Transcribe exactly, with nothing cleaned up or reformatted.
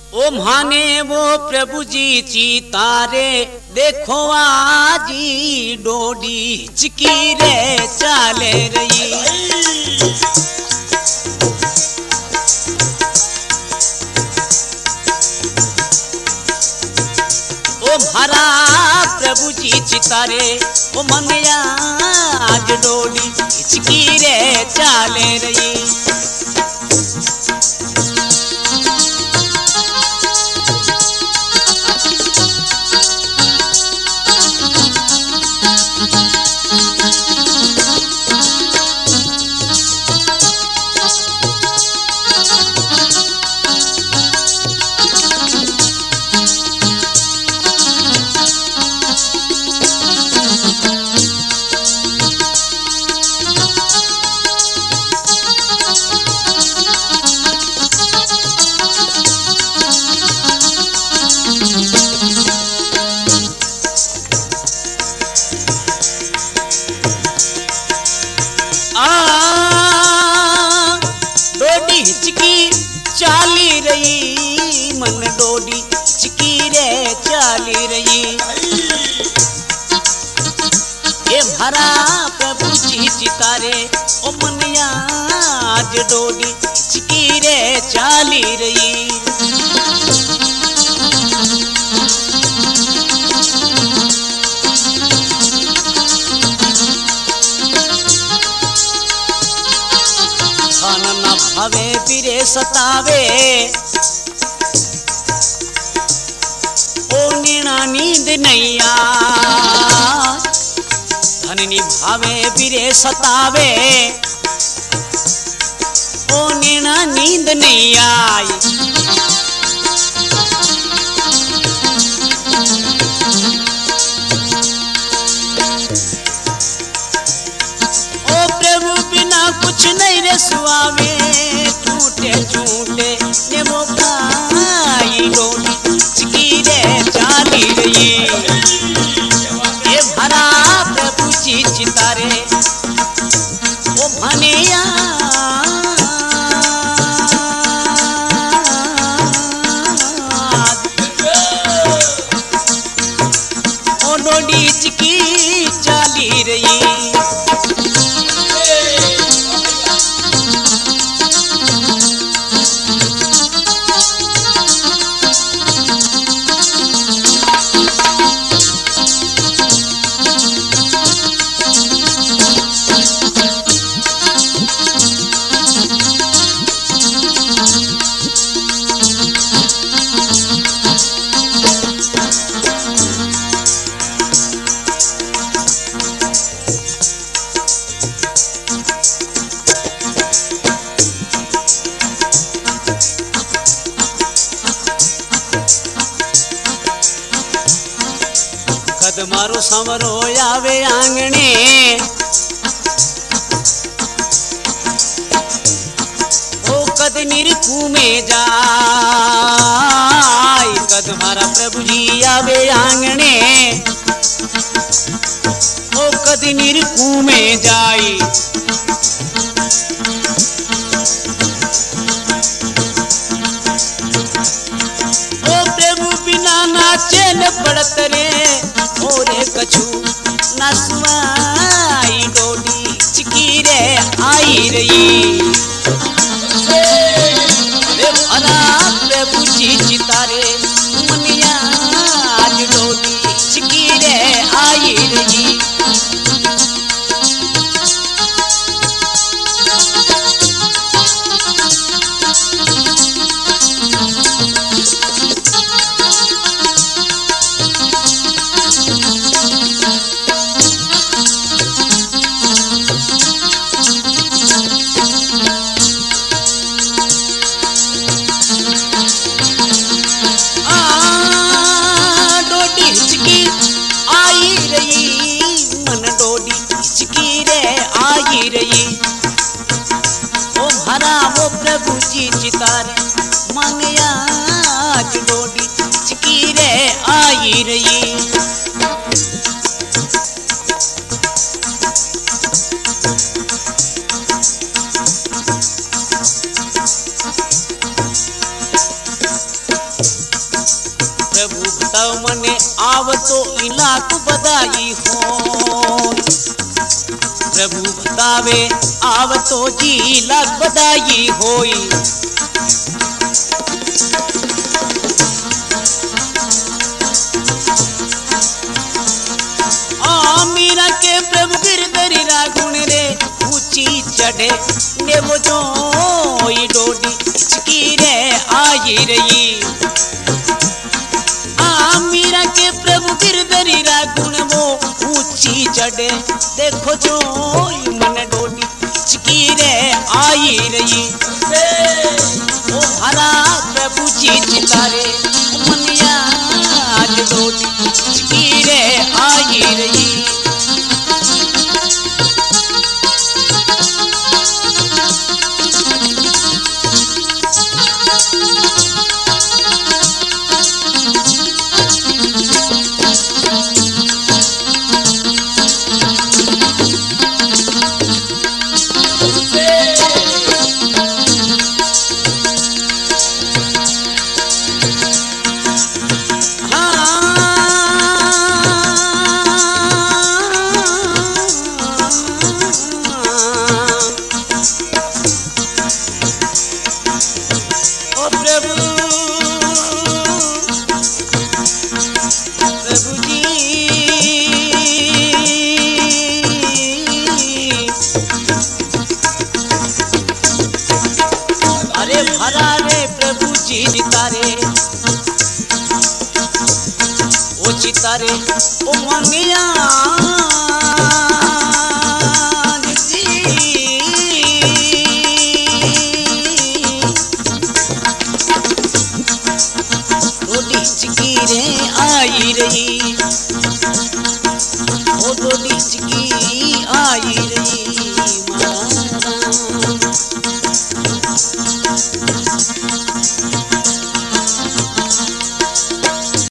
ओ माने वो प्रभु जी चितारे देखो आजी डोडी चिकी रे चाले रही। ओ म्हारा प्रभु जी चितारे ओ मनया आज डोडी चिकी रे चाले रही। हिचकी चाली रही मन डोडी हिचकी रे चाली रही। ये भरा प्रभु जी चितारे ओ मनया आज डोडी हिचकी रे चाली रही। भावे पीरे सतावे ओ नीना नींद नैया धननी भावे पीरे सतावे ओ नीना नींद नैया। ओ प्रभु बिना कुछ नहीं रे सुआवे झूठे झूठे ने वो भाई डोडी चिकी रे चाली रही। ये भरा प्रभु जी चितारे ओ भनिया ओ डोडी चिकी चाली रही। कद मारो समरो आवे आंगणे ओ कद निरकू में जाय। कद मारा प्रभु जी आवे आंगणे ओ कद निरकू में जाय। ओ प्रभु बिना नाचे न पड़त रे ओरे कछु नसवाई डोडी चिकी रे आई रही। रे भला प्रभु जी चितारे मनिया आज डोडी चिकी रे आई रही। रही ओ भरा वो प्रभु जी चितारे मांगया आज डोडी चिकी रे आई रही। तब मने आव तो इलाक बधाई हो। प्रभु बतावे आव तो जी लाख बधाई होई। आ मीरा के प्रभु गिरधरी रागुण रे ऊंची चढ़े ने वो जो डोडी हिचकी रे आई रही। आ मीरा के प्रभु गिरधरी रागुण वो ऊंची चढ़े देखो जो मन डोडी हिचकी रे आई रही। ओ हरा प्रभु जी चितारे मनिया आज डोडी हिचकी रे आई रही। तारे ओ मंगिया डोडी हिचकी रे आई रही। ओ डोडी हिचकी आई